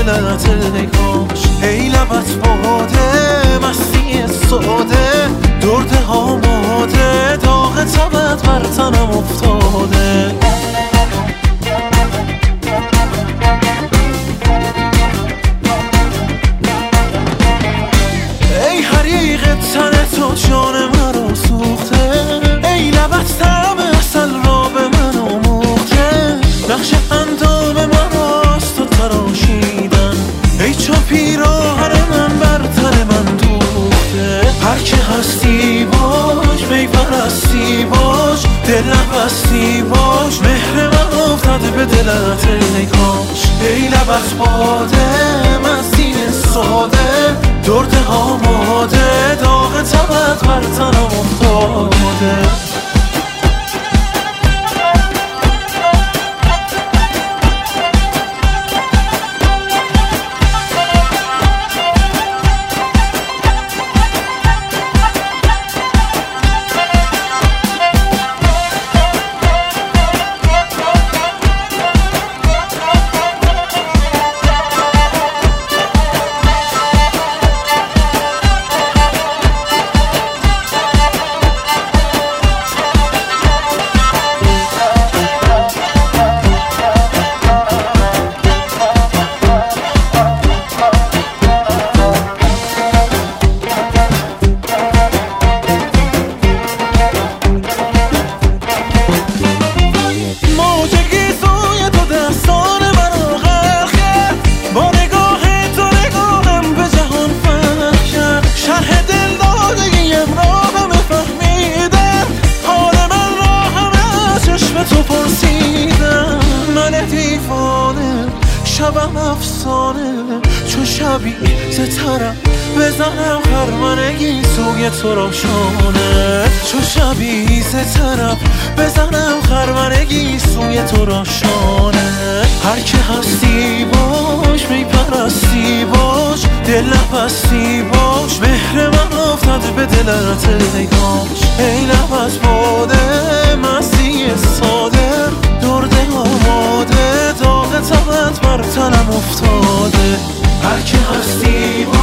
دلت ای کاش. ای لبت باده مستی ساده، درد آماده، داغ تبت بر تنم افتاده. ای حریق تن تو جان مرا سوخته، ای لبت طعم عسل را به من آموخته. نقش اندام من راست و تراشیدن، ای چو پیراهن من بر تن من دوخته. هر که هستی باش، می پرستی باش، دل نبستی باش، مهر من افتاده به دلت ای کاش. ای لبت باده مستی ساده، درد آماده، داغ تبت بر تنم افتاده. شبم افسانه چو شبی سترم بزنم خرمنگی سوی تو روشانه. چو شبی سترم بزنم خرمنگی سوی تو روشانه. هر که هستی باش، می پرستی باش، دل نبستی باش، مهر من افتاده به دلت ای کاش. ای لبت باده مستی ساده، درد آماده، داغ تبت بر تنم افتاده. هر که هستی